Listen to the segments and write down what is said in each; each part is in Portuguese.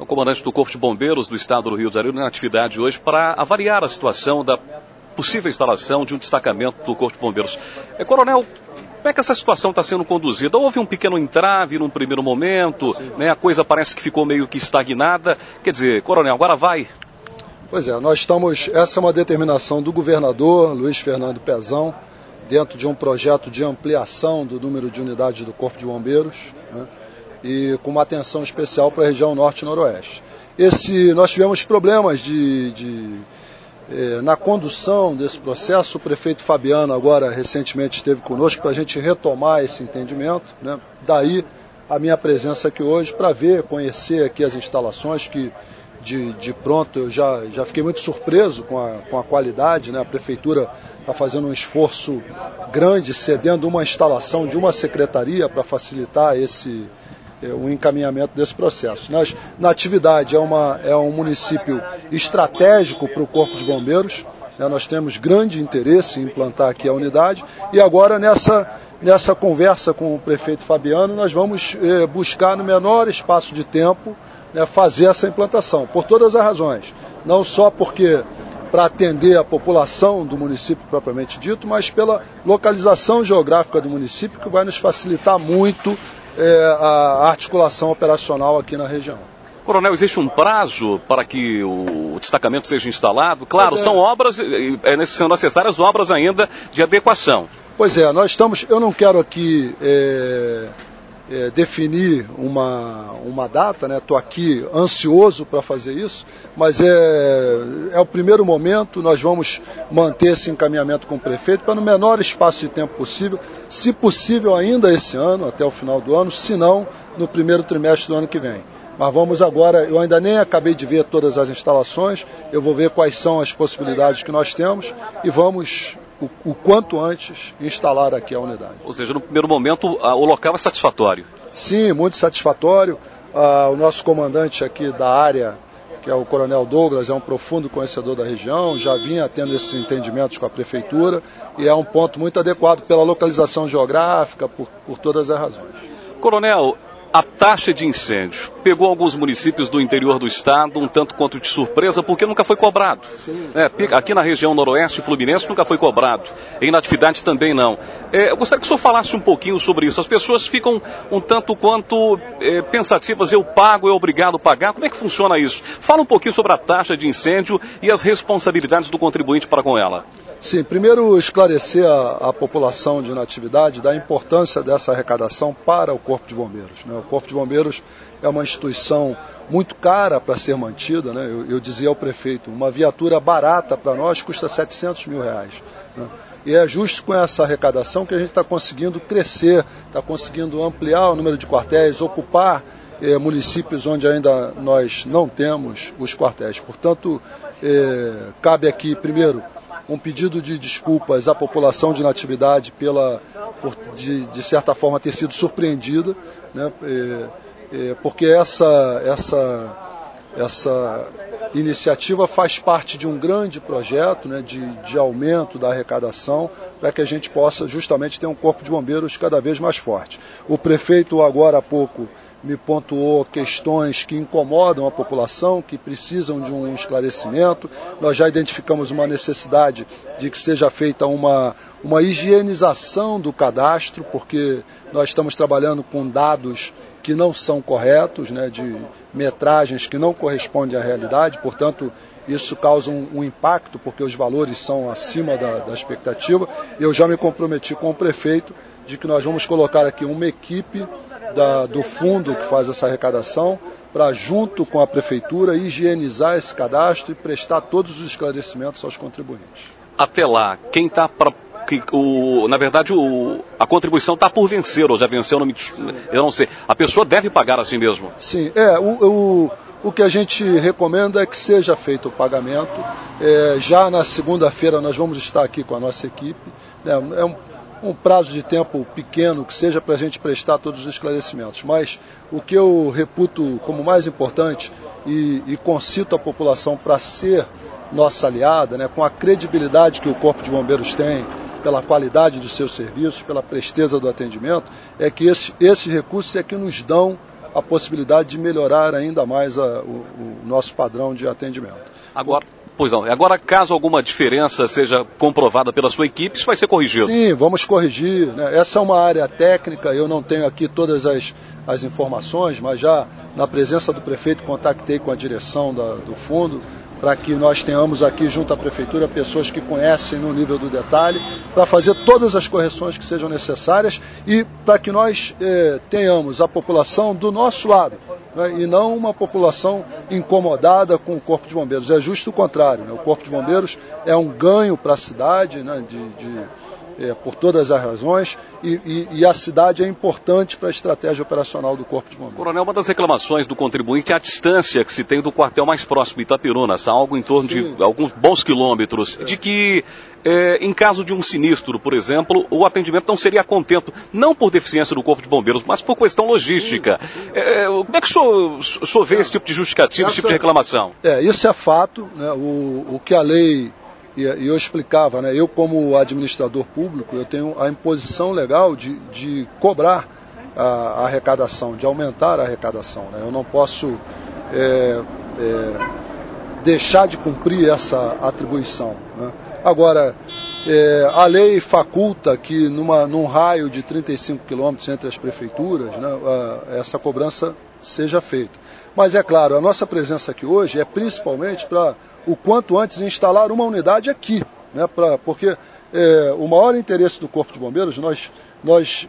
o comandante do Corpo de Bombeiros do Estado do Rio de Janeiro, na atividade hoje para avaliar a situação da possível instalação de um destacamento do Corpo de Bombeiros. Coronel, como é que essa situação está sendo conduzida? Houve um pequeno entrave num primeiro momento, né? A coisa parece que ficou meio que estagnada. Quer dizer, coronel, agora vai? Pois é, essa é uma determinação do governador Luiz Fernando Pezão, dentro de um projeto de ampliação do número de unidades do Corpo de Bombeiros, né, e com uma atenção especial para a região norte e noroeste. Nós tivemos problemas na condução desse processo. O prefeito Fabiano agora recentemente esteve conosco para a gente retomar esse entendimento, né? Daí a minha presença aqui hoje para conhecer aqui as instalações que de pronto eu já fiquei muito surpreso com a qualidade, né? A prefeitura está fazendo um esforço grande, cedendo uma instalação de uma secretaria para facilitar o encaminhamento desse processo. Natividade é um município estratégico para o Corpo de Bombeiros, né? Nós temos grande interesse em implantar aqui a unidade e agora nessa conversa com o prefeito Fabiano nós vamos buscar no menor espaço de tempo, né, fazer essa implantação, por todas as razões, não só porque para atender a população do município propriamente dito, mas pela localização geográfica do município, que vai nos facilitar muito a articulação operacional aqui na região. Coronel, existe um prazo para que o destacamento seja instalado? Claro, são obras, são necessárias obras ainda de adequação. Pois é, eu não quero aqui definir uma data, né? Estou aqui ansioso para fazer isso, mas é o primeiro momento. Nós vamos manter esse encaminhamento com o prefeito para no menor espaço de tempo possível, se possível ainda esse ano, até o final do ano, se não no primeiro trimestre do ano que vem. Mas vamos agora, eu ainda nem acabei de ver todas as instalações, eu vou ver quais são as possibilidades que nós temos e vamos o quanto antes instalar aqui a unidade. Ou seja, no primeiro momento o local é satisfatório? Sim, muito satisfatório. O nosso comandante aqui da área, que é o Coronel Douglas, é um profundo conhecedor da região, já vinha tendo esses entendimentos com a prefeitura e é um ponto muito adequado pela localização geográfica, por todas as razões. Coronel, a taxa de incêndio pegou alguns municípios do interior do estado um tanto quanto de surpresa, porque nunca foi cobrado. Aqui na região noroeste fluminense nunca foi cobrado. Em Natividade também não. Eu gostaria que o senhor falasse um pouquinho sobre isso. As pessoas ficam um tanto quanto pensativas, eu pago, é obrigado a pagar. Como é que funciona isso? Fala um pouquinho sobre a taxa de incêndio e as responsabilidades do contribuinte para com ela. Sim, primeiro esclarecer a população de Natividade da importância dessa arrecadação para o Corpo de Bombeiros, né? O Corpo de Bombeiros é uma instituição muito cara para ser mantida, né? Eu dizia ao prefeito, uma viatura barata para nós custa R$700 mil, né? E é justo com essa arrecadação que a gente está conseguindo crescer, está conseguindo ampliar o número de quartéis, ocupar municípios onde ainda nós não temos os quartéis. Portanto, cabe aqui, primeiro, um pedido de desculpas à população de Natividade por de certa forma ter sido surpreendida, né? Porque essa iniciativa faz parte de um grande projeto, né, de aumento da arrecadação para que a gente possa justamente ter um corpo de bombeiros cada vez mais forte. O prefeito agora há pouco me pontuou questões que incomodam a população, que precisam de um esclarecimento. Nós já identificamos uma necessidade de que seja feita uma higienização do cadastro, porque nós estamos trabalhando com dados que não são corretos, né, de metragens que não correspondem à realidade, portanto, isso causa um impacto, porque os valores são acima da expectativa. Eu já me comprometi com o prefeito de que nós vamos colocar aqui uma equipe do fundo que faz essa arrecadação para, junto com a prefeitura, higienizar esse cadastro e prestar todos os esclarecimentos aos contribuintes. Até lá, quem está para... na verdade, a contribuição está por vencer, ou já venceu, eu não sei. A pessoa deve pagar assim mesmo? Sim, o que a gente recomenda é que seja feito o pagamento. Já na segunda-feira nós vamos estar aqui com a nossa equipe. É um prazo de tempo pequeno que seja para a gente prestar todos os esclarecimentos. Mas o que eu reputo como mais importante e concito a população para ser nossa aliada, né, com a credibilidade que o Corpo de Bombeiros tem, pela qualidade dos seus serviços, pela presteza do atendimento, é que esses recursos é que nos dão a possibilidade de melhorar ainda mais o nosso padrão de atendimento. Agora, caso alguma diferença seja comprovada pela sua equipe, isso vai ser corrigido? Sim, vamos corrigir, né? Essa é uma área técnica, eu não tenho aqui todas as informações, mas já na presença do prefeito contactei com a direção do fundo, para que nós tenhamos aqui junto à prefeitura pessoas que conhecem no nível do detalhe, para fazer todas as correções que sejam necessárias e para que nós tenhamos a população do nosso lado, né, e não uma população incomodada com o Corpo de Bombeiros. É justo o contrário, né? O Corpo de Bombeiros é um ganho para a cidade, né, por todas as razões, e a cidade é importante para a estratégia operacional do Corpo de Bombeiros. Coronel, uma das reclamações do contribuinte é a distância que se tem do quartel mais próximo, Itaperuna, algo em torno de alguns bons quilômetros, de que em caso de um sinistro, por exemplo, o atendimento não seria a contento, não por deficiência do Corpo de Bombeiros, mas por questão logística. Como é que o senhor vê esse tipo de justificativa, esse tipo de reclamação? Isso é fato, né? O que a lei... E eu explicava, né? Eu como administrador público, eu tenho a imposição legal de cobrar a arrecadação, de aumentar a arrecadação, né? Eu não posso deixar de cumprir essa atribuição, né? Agora, a lei faculta que num raio de 35 quilômetros entre as prefeituras, né, essa cobrança seja feita. Mas é claro, a nossa presença aqui hoje é principalmente para o quanto antes instalar uma unidade aqui, né, porque o maior interesse do Corpo de Bombeiros, nós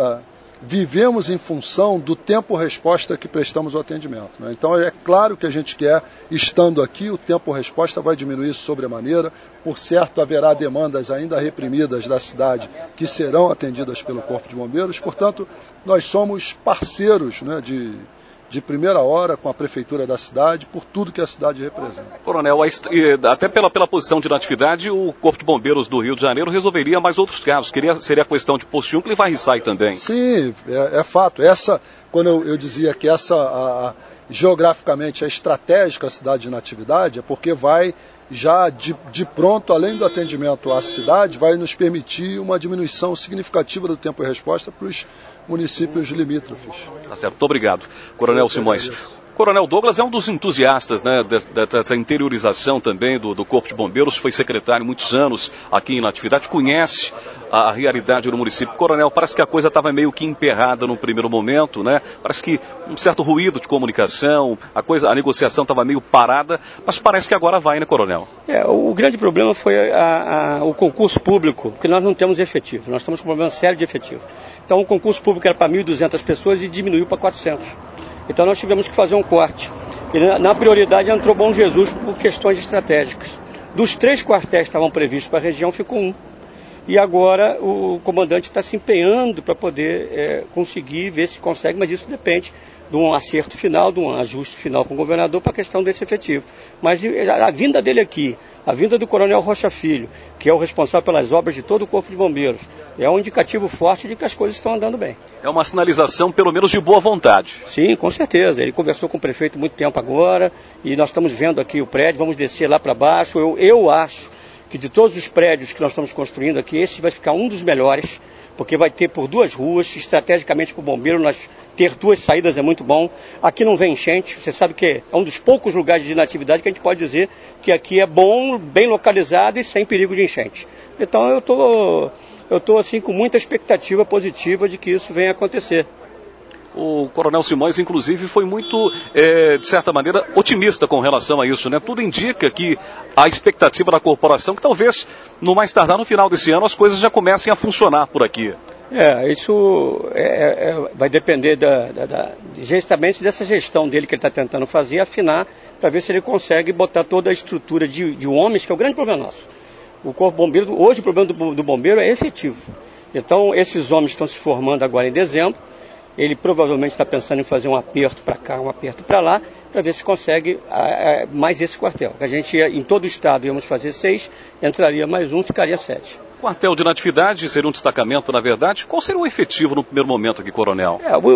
vivemos em função do tempo-resposta que prestamos ao atendimento, né? Então é claro que a gente quer, estando aqui, o tempo-resposta vai diminuir sobremaneira, por certo haverá demandas ainda reprimidas da cidade que serão atendidas pelo Corpo de Bombeiros, portanto nós somos parceiros, né, de primeira hora com a prefeitura da cidade, por tudo que a cidade representa. Coronel, até pela posição de inatividade, o Corpo de Bombeiros do Rio de Janeiro resolveria mais outros casos. Seria a questão de posto 1 que ele vai Varriçai também. Sim, é fato. Quando eu dizia que geograficamente é estratégica a cidade de inatividade, é porque vai já de pronto, além do atendimento à cidade, vai nos permitir uma diminuição significativa do tempo de resposta para os municípios limítrofes. Tá certo, muito obrigado. Coronel Simões. Coronel Douglas é um dos entusiastas, né, dessa interiorização também do Corpo de Bombeiros, foi secretário muitos anos aqui em atividade, conhece a realidade do município. Coronel, parece que a coisa estava meio que emperrada no primeiro momento, né? Parece que um certo ruído de comunicação, a negociação estava meio parada, mas parece que agora vai, né, Coronel? O grande problema foi o concurso público, que nós não temos efetivo, nós estamos com um problema sério de efetivo. Então o concurso público era para 1.200 pessoas e diminuiu para 400. Então nós tivemos que fazer um corte. E na prioridade entrou Bom Jesus por questões estratégicas. Dos 3 quartéis que estavam previstos para a região, ficou 1. E agora o comandante está se empenhando para poder conseguir ver se consegue, mas isso depende de um acerto final, de um ajuste final com o governador para a questão desse efetivo. Mas a vinda dele aqui, a vinda do Coronel Rocha Filho, que é o responsável pelas obras de todo o Corpo de Bombeiros, é um indicativo forte de que as coisas estão andando bem. É uma sinalização, pelo menos, de boa vontade. Sim, com certeza. Ele conversou com o prefeito há muito tempo agora, e nós estamos vendo aqui o prédio, vamos descer lá para baixo. Eu acho que de todos os prédios que nós estamos construindo aqui, esse vai ficar um dos melhores, porque vai ter por 2 ruas, estrategicamente para o bombeiro, nós ter 2 saídas é muito bom. Aqui não vem enchente, você sabe que é um dos poucos lugares de inatividade que a gente pode dizer que aqui é bom, bem localizado e sem perigo de enchente. Então eu tô assim com muita expectativa positiva de que isso venha acontecer. O Coronel Simões, inclusive, foi muito, de certa maneira, otimista com relação a isso, né? Tudo indica que a expectativa da corporação, que talvez, no mais tardar, no final desse ano, as coisas já comecem a funcionar por aqui. Isso vai depender justamente dessa gestão dele que ele está tentando fazer, afinar, para ver se ele consegue botar toda a estrutura de homens, que é o grande problema nosso. O Corpo Bombeiro, hoje o problema do bombeiro é efetivo. Então, esses homens estão se formando agora em dezembro. Ele provavelmente está pensando em fazer um aperto para cá, um aperto para lá, para ver se consegue mais esse quartel. A gente, em todo o estado, íamos fazer 6, entraria mais um, ficaria 7. Quartel de inatividade seria um destacamento, na verdade. Qual seria o efetivo no primeiro momento aqui, Coronel?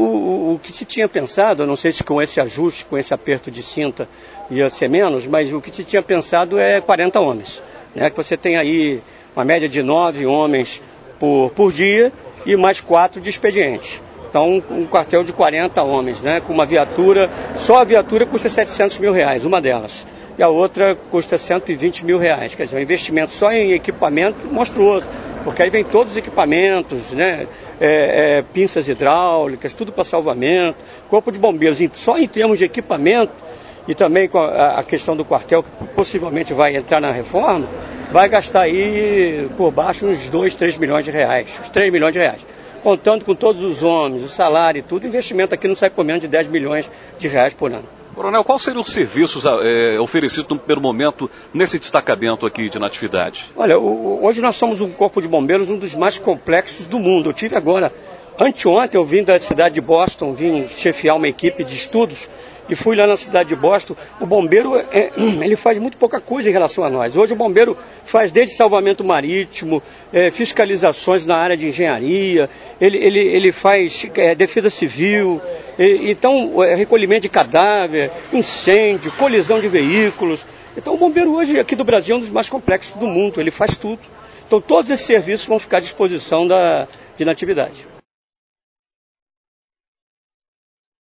O que se tinha pensado, eu não sei se com esse ajuste, com esse aperto de cinta ia ser menos, mas o que se tinha pensado é 40 homens. Né? Que você tem aí uma média de 9 homens por dia e mais 4 de expedientes. Então, um quartel de 40 homens, né, com uma viatura, só a viatura custa R$700 mil, uma delas. E a outra custa R$120 mil. Quer dizer, um investimento só em equipamento monstruoso, porque aí vem todos os equipamentos, né, pinças hidráulicas, tudo para salvamento, corpo de bombeiros, só em termos de equipamento, e também com a questão do quartel, que possivelmente vai entrar na reforma, vai gastar aí por baixo uns 2, 3 milhões de reais, uns 3 milhões de reais. Contando com todos os homens, o salário e tudo, o investimento aqui não sai por menos de 10 milhões de reais por ano. Coronel, quais seriam os serviços oferecidos no primeiro momento nesse destacamento aqui de Natividade? Olha, hoje nós somos um corpo de bombeiros, um dos mais complexos do mundo. Eu tive agora, anteontem eu vim da cidade de Boston, vim chefiar uma equipe de estudos e fui lá na cidade de Boston. O bombeiro, ele faz muito pouca coisa em relação a nós. Hoje o bombeiro faz desde salvamento marítimo, fiscalizações na área de engenharia, ele faz defesa civil, então recolhimento de cadáver, incêndio, colisão de veículos. Então o bombeiro hoje aqui do Brasil é um dos mais complexos do mundo, ele faz tudo. Então todos esses serviços vão ficar à disposição de Natividade.